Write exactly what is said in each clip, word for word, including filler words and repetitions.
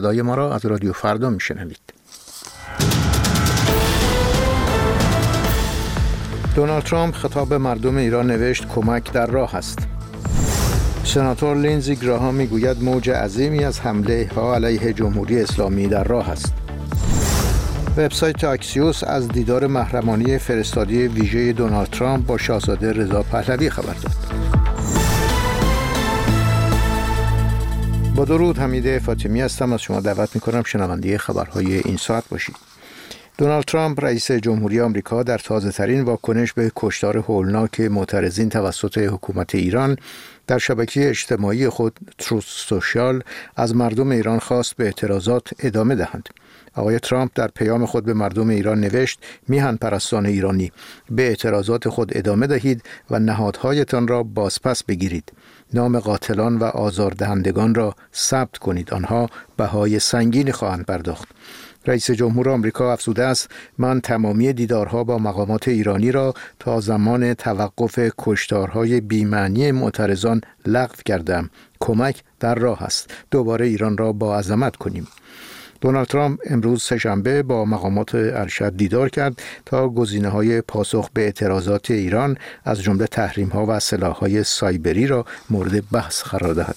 صدای ما را از رادیو فردا میشنوید. دونالد ترامپ خطاب به مردم ایران نوشت کمک در راه است. سناتور لینزی گراهام میگوید موج عظیمی از حمله ها علیه جمهوری اسلامی در راه است. وبسایت اکسیوس از دیدار محرمانه فرستادی ویژه دونالد ترامپ با شاهزاده رضا پهلوی خبر داد. با درود، حمید فاطمی هستم. از شما دعوت می‌کنم شنونده خبرهای این ساعت باشید. دونالد ترامپ رئیس جمهوری آمریکا در تازه‌ترین واکنش به کشتار هولناک معترضین توسط حکومت ایران در شبکه اجتماعی خود تروث سوشال از مردم ایران خواست به اعتراضات ادامه دهند. آقای ترامپ در پیام خود به مردم ایران نوشت: میهن پرستان ایرانی، به اعتراضات خود ادامه دهید و نهادهایتان را بازپس بگیرید. نام قاتلان و آزاردهندگان را ثبت کنید، آنها بهای سنگینی خواهند پرداخت. رئیس جمهور آمریکا افزوده است: من تمامی دیدارها با مقامات ایرانی را تا زمان توقف کشتارهای بی‌معنی معترضان لغو کردم. کمک در راه است. دوباره ایران را با عظمت کنیم. دونالد ترامپ امروز سه‌شنبه با مقامات ارشد دیدار کرد تا گزینه‌های پاسخ به اعتراضات ایران از جمله تحریم‌ها و سلاح‌های سایبری را مورد بحث قرار دهد.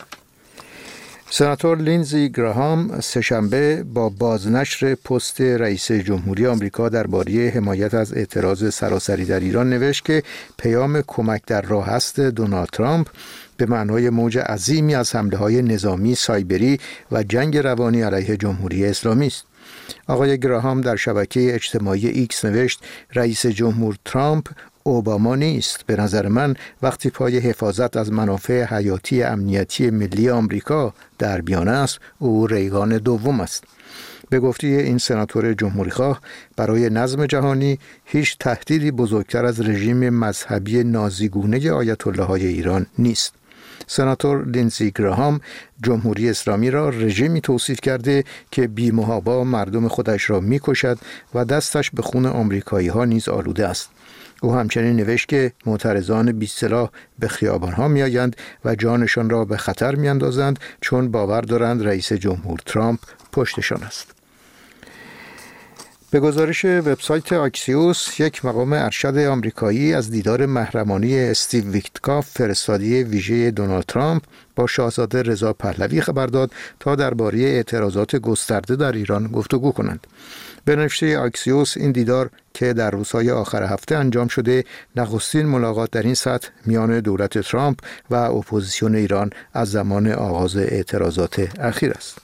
سناتور لینزی گراهام سه‌شنبه با بازنشر پست رئیس جمهوری آمریکا درباره حمایت از اعتراض سراسری در ایران نوشت که پیام کمک در راه است دونالد ترامپ به معنای موج عظیمی از حمله‌های نظامی، سایبری و جنگ روانی علیه جمهوری اسلامی است. آقای گراهام در شبکه اجتماعی ایکس نوشت: رئیس جمهور ترامپ اوباما نیست. به نظر من وقتی پای حفاظت از منافع حیاتی امنیتی ملی آمریکا در بیان است، او ریگان دوم است. به گفته این سناتور جمهوری‌خواه، برای نظم جهانی هیچ تهدیدی بزرگتر از رژیم مذهبی نازیگونه آیت الله‌های ایران نیست. سناتور لینزی گراهام جمهوری اسلامی را رژیمی توصیف کرده که بی‌محابا مردم خودش را می‌کشد و دستش به خون آمریکایی‌ها نیز آلوده است. او همچنین نوشت که معترضان بی‌سلاح به خیابان‌ها می‌آیند و جانشان را به خطر می‌اندازند چون باور دارند رئیس جمهور ترامپ پشتشان است. به گزارش وبسایت اکسیوس، یک مقام ارشد آمریکایی از دیدار محرمانه استیو ویتکاف فرستادی ویژه دونالد ترامپ با شاهزاده رضا پهلوی خبر داد تا درباره اعتراضات گسترده در ایران گفتگو کنند. به نوشته اکسیوس، این دیدار که در روزهای آخر هفته انجام شده، نخستین ملاقات در این سطح میان دولت ترامپ و اپوزیسیون ایران از زمان آغاز اعتراضات اخیر است.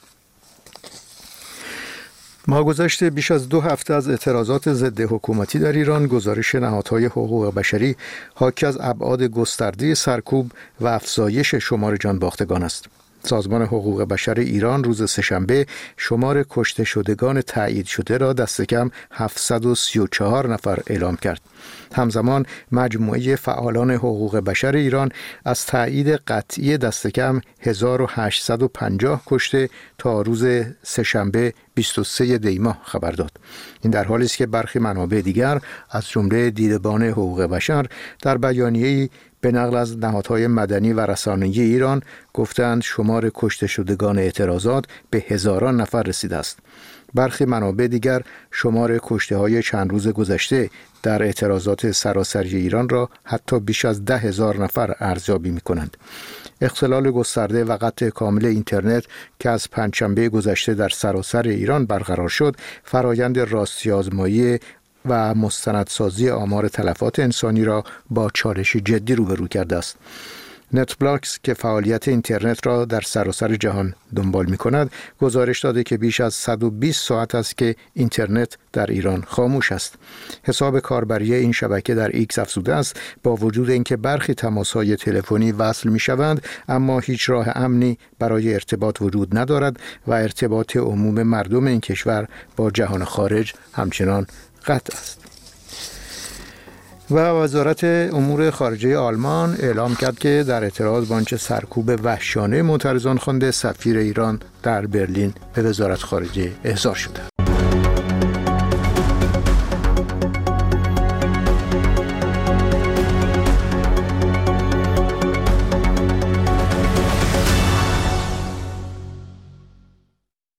ما گذشته بیش از دو هفته از اعتراضات ضد حکومتی در ایران، گزارش نهادهای حقوق بشری حاکی از ابعاد گسترده سرکوب و افزایش شمار جانباختگان است. سازمان حقوق بشر ایران روز سه‌شنبه شمار کشته شدگان تایید شده را دست کم هفتصد و سی و چهار نفر اعلام کرد. همزمان مجموعه فعالان حقوق بشر ایران از تایید قطعی دست کم هزار و هشتصد و پنجاه کشته تا روز سه‌شنبه بیست و سوم دی ماه خبر داد. این در حالی است که برخی منابع دیگر از جمله دیدبان حقوق بشر در بیانیه‌ای به نقل از نهادهای مدنی و رسانه‌ای ایران گفتند شمار کشته شدگان اعتراضات به هزاران نفر رسیده است. برخی منابع دیگر شمار کشته‌های چند روز گذشته در اعتراضات سراسری ایران را حتی بیش از ده هزار نفر ارزیابی می‌کنند. اختلال گسترده و قطع کامل اینترنت که از پنجشنبه گذشته در سراسر ایران برقرار شد، فرایند راستی آزمایی و مستندسازی آمار تلفات انسانی را با چالش جدی روبرو کرده است. نتبلاکس که فعالیت اینترنت را در سراسر جهان دنبال می کند، گزارش داده که بیش از صد و بیست ساعت است که اینترنت در ایران خاموش است. حساب کاربری این شبکه در ایکس افزوده است با وجود اینکه برخی تماس‌های تلفنی وصل می شوند، اما هیچ راه امنی برای ارتباط وجود ندارد و ارتباط عموم مردم این کشور با جهان خارج همچنان قطع است. و وزارت امور خارجه آلمان اعلام کرد که در اعتراض به آنچه سرکوب وحشیانه معترضان خوانده، سفیر ایران در برلین به وزارت خارجه احضار شده.